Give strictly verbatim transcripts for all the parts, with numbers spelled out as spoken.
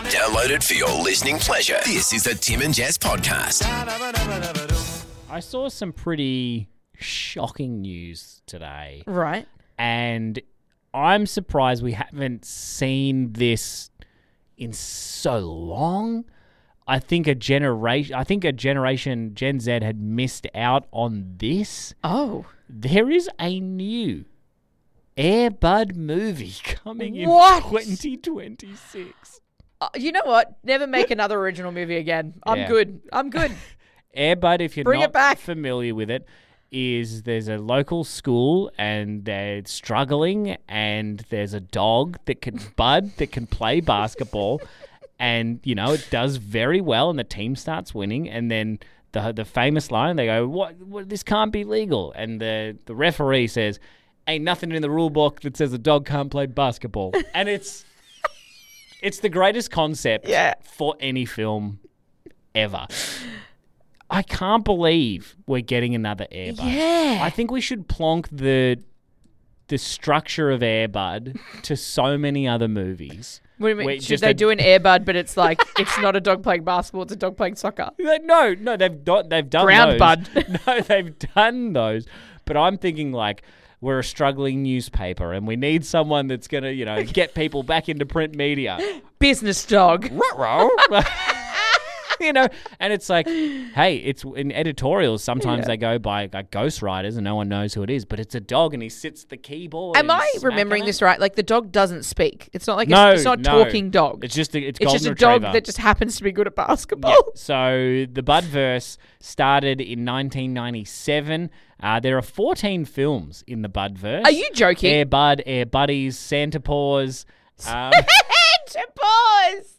Download it for your listening pleasure. This is the Tim and Jess podcast. I saw some pretty shocking news today. Right. And I'm surprised we haven't seen this in so long. I think a generation, I think a generation, Gen Z, had missed out on this. Oh. There is a new Air Bud movie coming in What? twenty twenty-six. Uh, you know what? Never make another original movie again. I'm Yeah. good. I'm good. Air Bud, if you're Bring it not back. familiar with it, is there's a local school and they're struggling and there's a dog that can Bud that can play basketball and, you know, it does very well and the team starts winning and then the the famous line, they go, what, what this can't be legal. And the, the referee says, ain't nothing in the rule book that says a dog can't play basketball. And it's it's the greatest concept Yeah. for any film ever. I can't believe we're getting another Air Bud. Yeah. I think we should plonk the the structure of Air Bud to so many other movies. What do you mean? Wait, Should just they a- do an Air Bud, but it's like, it's not a dog playing basketball, it's a dog playing soccer? Like, No, no, they've do, they've done Ground those. Bud. No, they've done those. But I'm thinking like we're a struggling newspaper and we need someone that's gonna, you know, get people back into print media. Business dog. Ruh-roh. You know, and it's like, hey, it's in editorials. Sometimes Yeah. they go by like ghostwriters and no one knows who it is, but it's a dog and he sits at the keyboard. Am and I he's remembering smacking this it. right? Like, the dog doesn't speak. It's not like No, a, it's not a no. talking dog. It's just a, it's, It's golden just a retriever. dog that just happens to be good at basketball. Yeah. So the Budverse started in nineteen ninety-seven. Uh, there are fourteen films in the Budverse. Are you joking? Air Bud, Air Buddies, Santa Paws. Um, Santa Paws!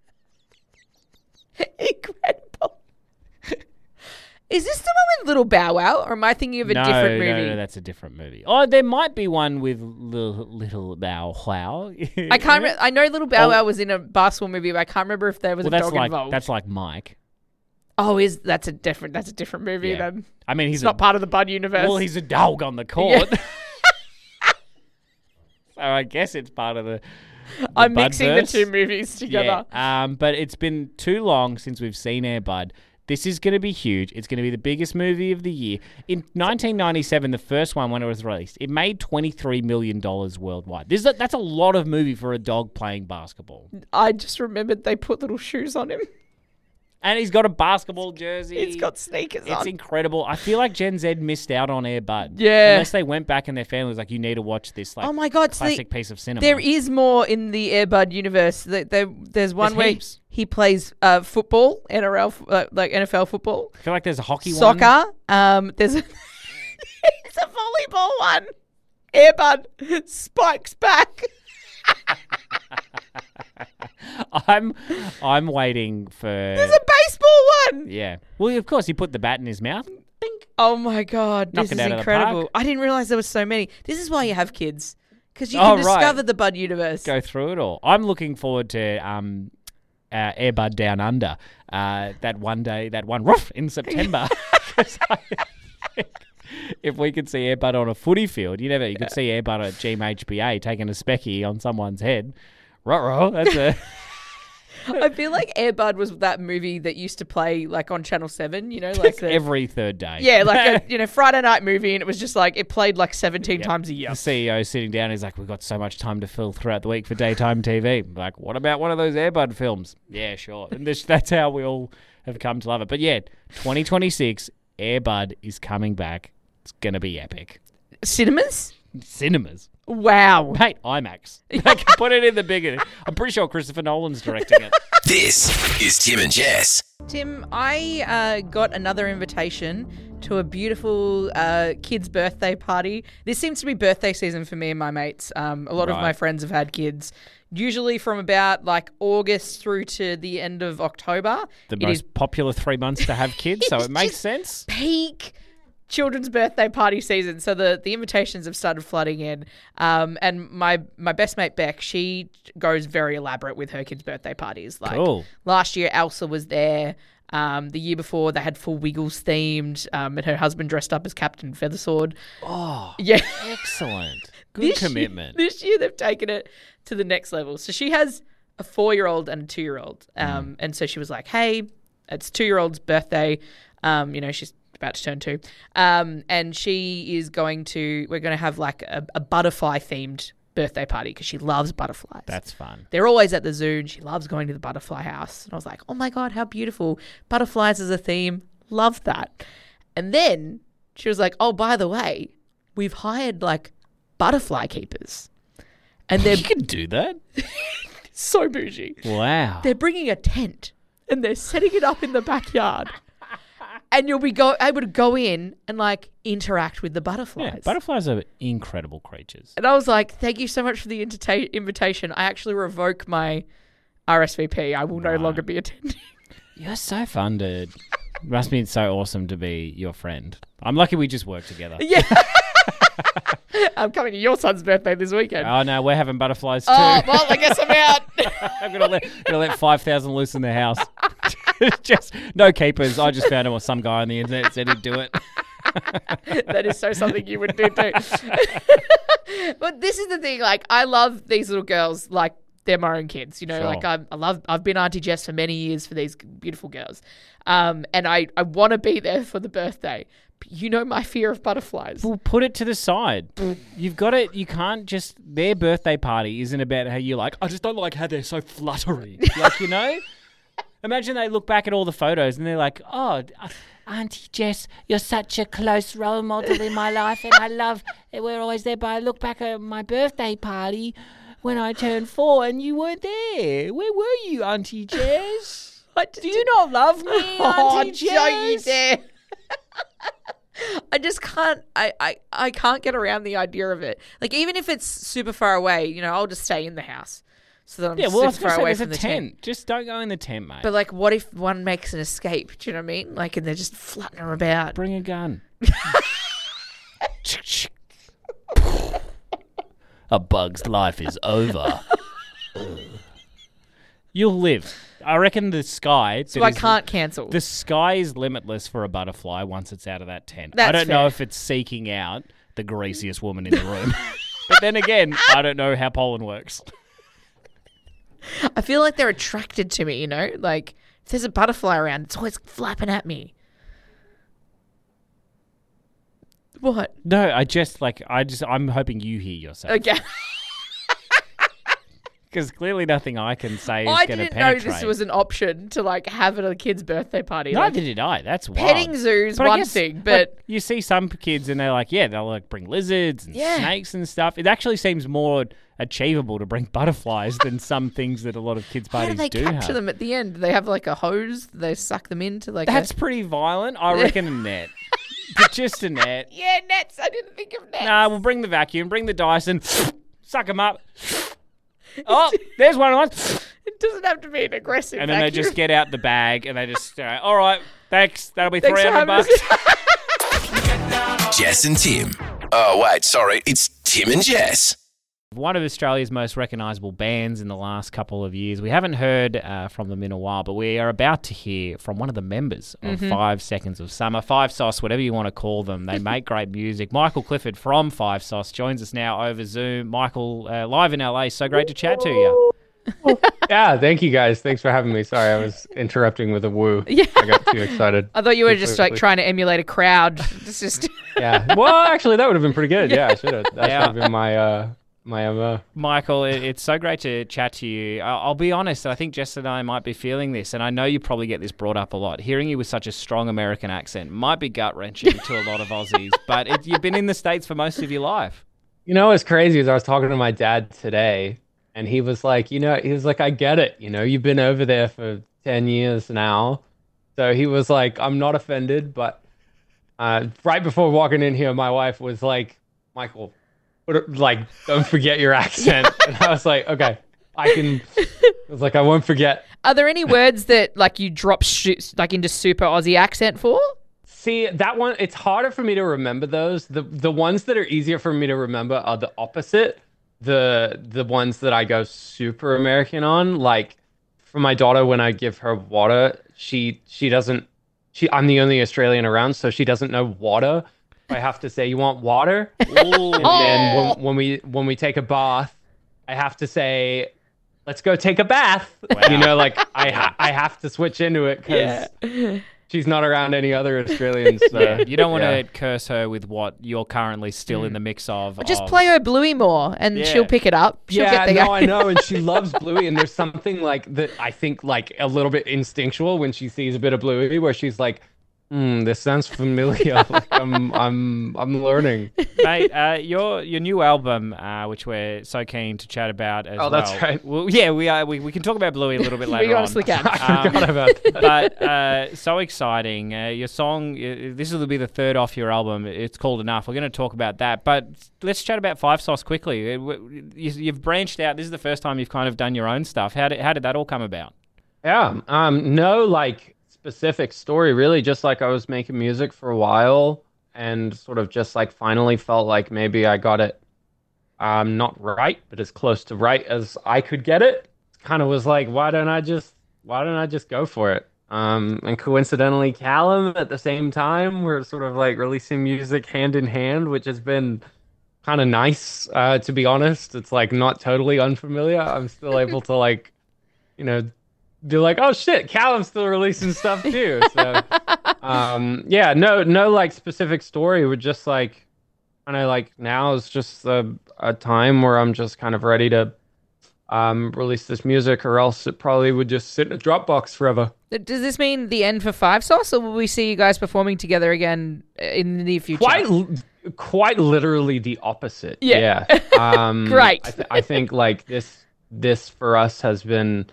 Incredible. Is this the one with Little Bow Wow, or am I thinking of a no, different no, movie? no, that's a different movie. Oh, there might be one with Little, little Bow Wow. I can't. Re- I know Little Bow Oh. Wow was in a basketball movie, but I can't remember if there was Well, a that's dog like involved. that's like Mike. Oh, is that's a different? That's a different movie Yeah. then. I mean, he's It's a, not part of the Bud universe. well, he's a dog on the court. So I guess it's part of the. the I'm mixing the Budverse. two movies together. Yeah, um, but it's been too long since we've seen Air Bud. This is going to be huge. It's going to be the biggest movie of the year. In nineteen ninety-seven, the first one, when it was released, it made twenty-three million dollars worldwide. This is a, that's a lot of movie for a dog playing basketball. I just remembered they put little shoes on him. And he's got a basketball jersey. He's got sneakers It's on. incredible. I feel like Gen Z missed out on Air Bud. Yeah. Unless they went back and their family was like, you need to watch this like Oh my God, so classic they- piece of cinema. There is more in the Air Bud universe. There, there, there's one There's where heaps. he plays uh, football, N R L, f- uh, like N F L football, I feel like there's a hockey one. soccer. Um, there's a, it's a volleyball one. Air Bud spikes back. I'm I'm waiting for There's a baseball one. yeah. Well, of course, he put the bat in his mouth. Bink. Oh my God, Knock this it is out of the incredible. park. I didn't realize there were so many. This is why you have kids, because you Oh, can right. discover the Bud universe. Go through it all. I'm looking forward to um, uh, Air Bud Down Under. Uh, that one day, that one roof in September. 'Cause I think if we could see Air Bud on a footy field, you never. You could see Air Bud at G M H B A taking a specky on someone's head. Ruh-roh, that's a. I feel like Air Bud was that movie that used to play like on Channel Seven. You know, like the, every third day. yeah, like a you know Friday night movie, and it was just like it played like seventeen Yep. times a year. The C E O sitting down, he's like, we've got so much time to fill throughout the week for daytime T V. I'm like, what about one of those Air Bud films? Yeah, sure. And this, that's how we all have come to love it. But yeah, twenty twenty-six, Air Bud is coming back. It's going to be epic. Cinemas? Cinemas. Wow. Mate, IMAX. They can put it in the bigger. I'm pretty sure Christopher Nolan's directing it. This is Tim and Jess. Tim, I uh, got another invitation to a beautiful uh, kid's birthday party. This seems to be birthday season for me and my mates. Um, a lot of Right. my friends have had kids, usually from about like August through to the end of October. The It most is popular three months to have kids, so It's it makes just sense. peak children's birthday party season. So the, the invitations have started flooding in. Um, and my, my best mate, Beck, she goes very elaborate with her kids' birthday parties. Like Cool. last year, Elsa was there. Um, the year before, they had full Wiggles themed, um, and her husband dressed up as Captain Feathersword. Oh, Yeah. excellent. Good This year- commitment. this year, they've taken it to the next level. So she has a four-year-old and a two-year-old. Um, mm. And so she was like, hey, it's two-year-old's birthday. Um, you know, she's about to turn two. Um, and she is going to, we're going to have like a, a butterfly-themed birthday party because she loves butterflies. That's fun. They're always at the zoo and she loves going to the butterfly house. And I was like, oh my God, how beautiful. Butterflies as a theme. Love that. And then she was like, oh, by the way, we've hired like butterfly keepers. And they're You can do that? so bougie. Wow. They're bringing a tent and they're setting it up in the backyard. And you'll be go- able to go in and like interact with the butterflies. Yeah, butterflies are incredible creatures. And I was like, thank you so much for the invita- invitation. I actually revoke my R S V P. I will no Right. longer be attending. You're so fun, dude. It must be so awesome to be your friend. I'm lucky we just work together. Yeah. I'm coming to your son's birthday this weekend. Oh, no, we're having butterflies too. Oh, well, I guess I'm out. I'm going to let, gonna let five thousand loose in the house. Just no keepers. I just found him or some guy on the internet said he'd do it. That is so something you would do too. But this is the thing, like, I love these little girls like they're my own kids, you know, Sure. like I, I love, I've been Auntie Jess for many years for these beautiful girls. Um, and I, I want to be there for the birthday. But you know my fear of butterflies. Well, put it to the side. You've got it. You can't just, their birthday party isn't about how you're like, I just don't like how they're so fluttery. Like, you know? Imagine they look back at all the photos and they're like, oh, Auntie Jess, you're such a close role model in my life and I love, we're always there, but I look back at my birthday party when I turned four and you weren't there. Where were you, Auntie Jess? Do you not love me, Oh, Auntie Jess? don't you dare. I just can't, I, I, I can't get around the idea of it. Like, even if it's super far away, you know, I'll just stay in the house. So that I'm Yeah, well, I was super gonna far say away there's from a the tent. tent. Just don't go in the tent, mate. But like, what if one makes an escape? Do you know what I mean? Like, and they're just fluttering about. Bring a gun. A bug's life is over. You'll live. I reckon the sky. So that I is- can't cancel. The sky is limitless for a butterfly once it's out of that tent. I That's don't know fair. if it's seeking out the greasiest woman in the room. But then again, I don't know how pollen works. I feel like they're attracted to me, you know? Like, if there's a butterfly around, it's always flapping at me. What? No, I just like I just I'm hoping you hear yourself. Okay. Because clearly nothing I can say is I going to didn't know penetrate. this was an option to like have at a kid's birthday party. Neither Like, did I. That's wild. petting zoos But I one guess, thing, like, but you see some kids and they're like, yeah, they'll like bring lizards and Yeah. snakes and stuff. It actually seems more achievable to bring butterflies than some things that a lot of kids' how do parties they do capture have. them at the end? Do they have like a hose? Do they suck them into like That's a... pretty violent. I reckon a net. But just a net. Yeah, nets. I didn't think of nets. Nah, we'll bring the vacuum, bring the Dyson, suck them up. Oh, there's one of them. It doesn't have to be an aggressive And then they vacuum. just get out the bag and they just, uh, all right, thanks. That'll be Thanks three for hundred having bucks. us. Jess and Tim. Oh, wait, sorry. It's Tim and Jess. One of Australia's most recognisable bands in the last couple of years. We haven't heard uh, from them in a while, but we are about to hear from one of the members of Mm-hmm. Five Seconds of Summer. Five Sauce, whatever you want to call them. They make great music. Michael Clifford from Five Sauce joins us now over Zoom. Michael, uh, live in L A. So great to chat to you. Yeah, thank you guys. Thanks for having me. Sorry, I was interrupting with a woo. Yeah. I got too excited. I thought you were Too just like quickly. trying to emulate a crowd. It's just Yeah. Well, actually, that would have been pretty good. Yeah, I should have. That Yeah. should have been my uh my M O. Michael, it, it's so great to chat to you. I'll, I'll be honest, I think Jess and I might be feeling this, and I know you probably get this brought up a lot. Hearing you with such a strong American accent might be gut-wrenching to a lot of Aussies, but it, you've been in the States for most of your life. You know what's crazy is I was talking to my dad today, and he was like, you know, he was like, I get it. You know, you've been over there for ten years now. So he was like, I'm not offended, but uh, right before walking in here, my wife was like, Michael, what, like, don't forget your accent. And I was like, okay, I can. I was like, I won't forget. Are there any words that like you drop sh- like into super Aussie accent for? See, that one, it's harder for me to remember those. The the ones that are easier for me to remember are the opposite. The the ones that I go super American on. Like for my daughter, when I give her water, she she doesn't she I'm the only Australian around, so she doesn't know water. I have to say, you want water? Ooh. And then when, when we when we take a bath, I have to say, let's go take a bath. Wow. You know, like I ha- I have to switch into it because Yeah. she's not around any other Australians. So, Yeah, you don't want to yeah. curse her with what you're currently still in the mix of. Just of- play her Bluey more, and Yeah. she'll pick it up. She'll yeah, get the no, I know, and she loves Bluey, and there's something like that. I think like a little bit instinctual when she sees a bit of Bluey, where she's like, "Hmm, this sounds familiar." Like, I'm, I'm, I'm learning. Mate, uh, your your new album, uh, which we're so keen to chat about as Oh, well. that's right. Well, yeah, we are. We, we can talk about Bluey a little bit later We on. honestly can. I Um, forgot about that. But uh, so exciting. Uh, your song, uh, this will be the third off your album. It's called Enough. We're going to talk about that. But let's chat about Five Sauce quickly. Uh, w- you- You've branched out. This is the first time you've kind of done your own stuff. How did, how did that all come about? Yeah, um, no, like specific story, really. Just like I was making music for a while, and sort of just like finally felt like maybe I got it, um, not right, but as close to right as I could get it. Kind of was like, why don't I just, why don't I just go for it? Um, and coincidentally, Callum at the same time, we're sort of like releasing music hand in hand, which has been kind of nice, uh, to be honest. It's like not totally unfamiliar. I'm still able to like, you know, be like, oh shit, Callum's still releasing stuff too. So, um, yeah, no, no, like specific story. We're just like, kind of like now is just a, a time where I'm just kind of ready to, um, release this music, or else it probably would just sit in a Dropbox forever. Does this mean the end for Five Sauce, or will we see you guys performing together again in the near future? Quite, l- quite literally the opposite. Yeah. Yeah. Um, Great. I, th- I think like this, this for us has been,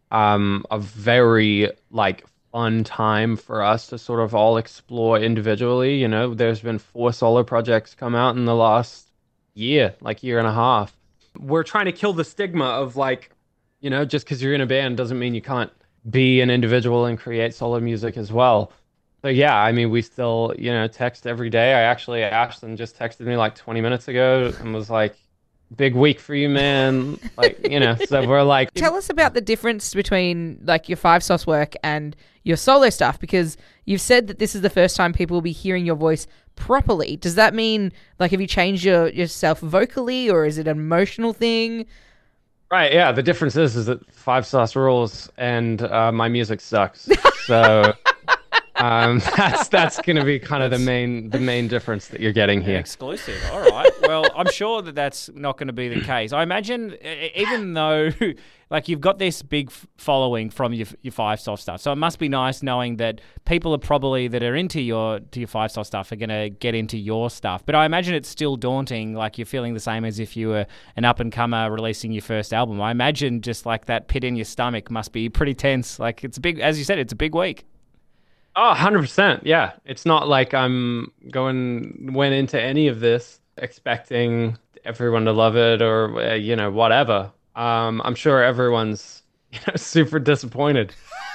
um, a very like fun time for us to sort of all explore individually. You know, there's been four solo projects come out in the last year, like year and a half. We're trying to kill the stigma of like, you know, just because you're in a band doesn't mean you can't be an individual and create solo music as well. So yeah, I mean, we still, you know, text every day. I actually, Ashton just texted me like twenty minutes ago and was like, big week for you, man. Like, you know, so we're like, Tell us about the difference between like your Five Sauce work and your solo stuff, because you've said that this is the first time people will be hearing your voice properly. Does that mean like have you changed your yourself vocally, or is it an emotional thing? right, yeah. The difference is, is that Five Sauce rules and uh, my music sucks. So um, that's that's gonna be kind of the main the main difference that you're getting here. Exclusive. All right. Well, I'm sure that that's not going to be the case. I imagine, e- even though, like, you've got this big f- following from your your Five Sauce stuff, so it must be nice knowing that people are probably that are into your to your Five Sauce stuff are going to get into your stuff. But I imagine it's still daunting. Like, you're feeling the same as if you were an up and comer releasing your first album. I imagine just like that pit in your stomach must be pretty tense. Like, it's a big, as you said, it's a big week. Oh, one hundred percent. Yeah. It's not like I'm going, went into any of this expecting everyone to love it or, uh, you know, whatever. Um, I'm sure everyone's, you know, super disappointed.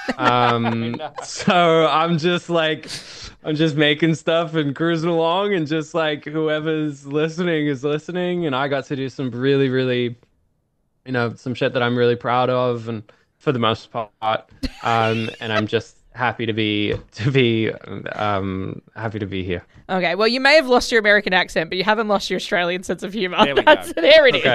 Um, so I'm just like, I'm just making stuff and cruising along, and just like whoever's listening is listening. And I got to do some really, really, you know, some shit that I'm really proud of, and for the most part. Um, and I'm just happy to be to be um happy to be here. Okay, well, you may have lost your American accent, but you haven't lost your Australian sense of humor. There we That's, go. There it is.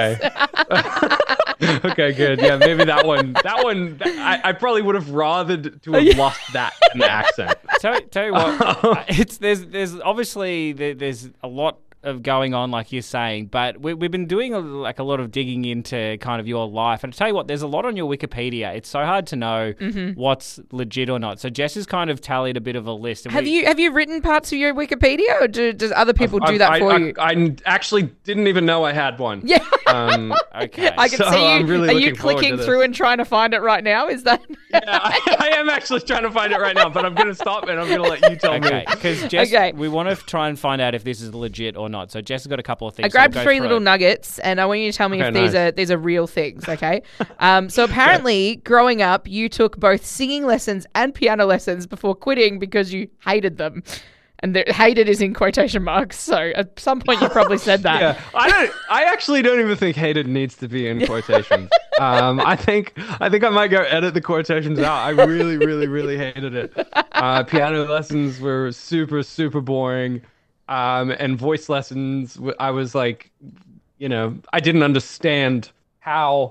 Okay. Okay, good. Yeah, maybe that one. That one. I, I probably would have rathered to have lost that in the accent. tell, tell you what, uh, it's there's there's obviously there, there's a lot of going on, like you're saying, but we, we've been doing a, like a lot of digging into kind of your life. And I tell you what, there's a lot on your Wikipedia. It's so hard to know Mm-hmm. what's legit or not. So Jess has kind of tallied a bit of a list. And Have we, you have you written parts of your Wikipedia, or do, does other people do I- that I, for I, you? I, I actually didn't even know I had one. Yeah. Um, Okay. I can So see you. I'm really Are you looking forward to clicking this. through and trying to find it right now? Is that? yeah, I, I am actually trying to find it right now, but I'm going to stop and I'm going to let you tell Okay, me. because Jess, Okay. we want to try and find out if this is legit or not. So Jess has got a couple of things. I so grabbed we'll go three through little it. nuggets, and I want you to tell me Okay, if these nice. are these are real things. Okay. um, so apparently, growing up, you took both singing lessons and piano lessons before quitting because you hated them. And the, hated is in quotation marks. So at some point, you probably said that. Yeah, I don't. I actually don't even think hated needs to be in quotations. um, I think I think I might go edit the quotations out. I really, really, really hated it. Uh, piano lessons were super, super boring, um, and voice lessons. w- I was like, you know, I didn't understand how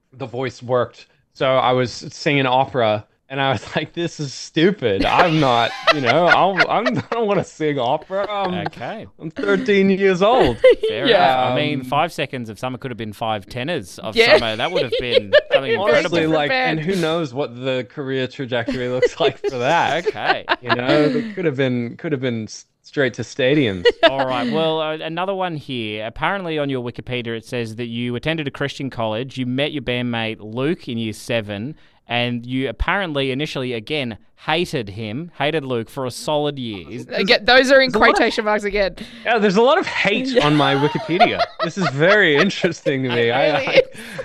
the voice worked. So I was singing opera. And I was like, "This is stupid. I'm not, you know, I'll, I'm, I don't want to sing opera. I'm, Okay. I'm thirteen years old." Fair Yeah. enough. I mean, Um, five seconds of summer could have been five tenors of Yeah. summer. That would have been something incredible. Honestly, different like, band. and who knows what the career trajectory looks like for that? Okay. You know, it could have been, could have been s- straight to stadiums. All right. Well, uh, another one here. Apparently, on your Wikipedia, it says that you attended a Christian college. You met your bandmate Luke in year seven, and you apparently initially again hated him, hated Luke for a solid year. Is- Again, those are in quotation marks again. Yeah, there's a lot of hate on my Wikipedia. This is very interesting to me. I, I,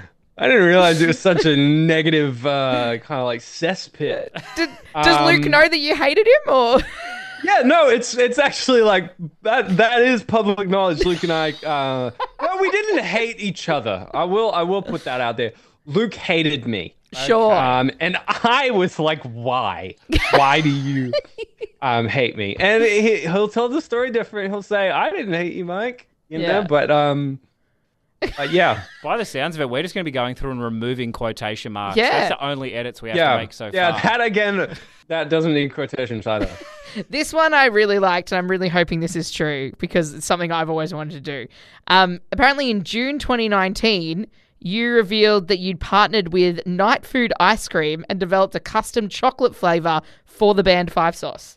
I didn't realize it was such a negative, uh, kind of like cesspit. Did, does Luke Um, know that you hated him, or Yeah, no, it's it's actually like that. That is public knowledge. Luke and I, uh, no, we didn't hate each other. I will, I will put that out there. Luke hated me. sure? Um, and I was like, why? Why do you um, hate me? And he, he'll tell the story different. He'll say, I didn't hate you, Mike. You Yeah. know, but um, uh, yeah. By the sounds of it, we're just going to be going through and removing quotation marks. Yeah. That's the only edits we have Yeah. to make so yeah, far. that again, that doesn't need quotations either. This one I really liked, and I'm really hoping this is true because it's something I've always wanted to do. Um, apparently, in June twenty nineteen, you revealed that you'd partnered with Night Food Ice Cream and developed a custom chocolate flavor for the band Five Sauce.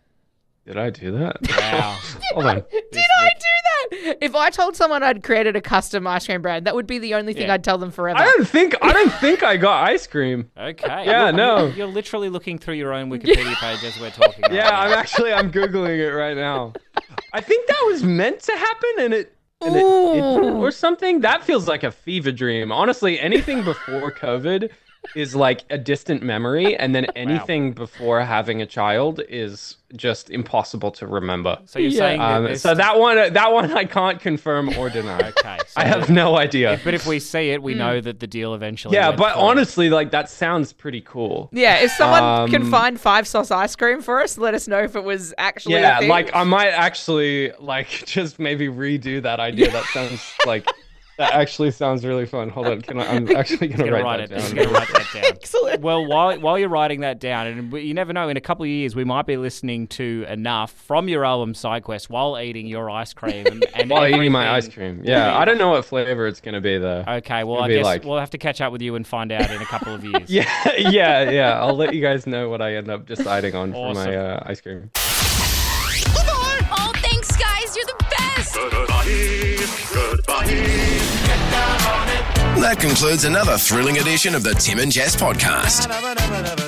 Did I do that? Wow. Hold on. Did I do that? If I told someone I'd created a custom ice cream brand, that would be the only thing Yeah. I'd tell them forever. I don't think I don't think I got ice cream. Okay. Yeah, Look, no. You're, you're literally looking through your own Wikipedia page as we're talking. right Yeah, now. I'm actually I'm googling it right now. I think that was meant to happen, and it and it didn't Ooh. or something. That feels like a fever dream. Honestly, anything before COVID is like a distant memory, and then anything before having a child is just impossible to remember. So you're Yeah. saying that Um, this- so that one, that one, I can't confirm or deny. Okay. So I have no idea. But if we see it, we know that the deal eventually. Yeah, went but through. honestly, like that sounds pretty cool. Yeah, if someone can Um, find Five Sauce ice cream for us, let us know if it was actually a Yeah, thing. like I might actually like just maybe redo that idea. That sounds like that actually sounds really fun. Hold on, can I? I'm actually gonna, He's write, gonna write it. that He's down. gonna write that down. Excellent. Well, while while you're writing that down, and we- you never know, in a couple of years we might be listening to enough from your album SideQuest while eating your ice cream and, and While eating my everything. ice cream. Yeah, I don't know what flavor it's gonna be though. Okay, well, It'll I be guess like- we'll have to catch up with you and find out in a couple of years. Yeah, yeah, yeah. I'll let you guys know what I end up deciding on for Awesome. my uh, ice cream. Oh, thanks, guys. You're the best. That concludes another thrilling edition of the Tim and Jess podcast.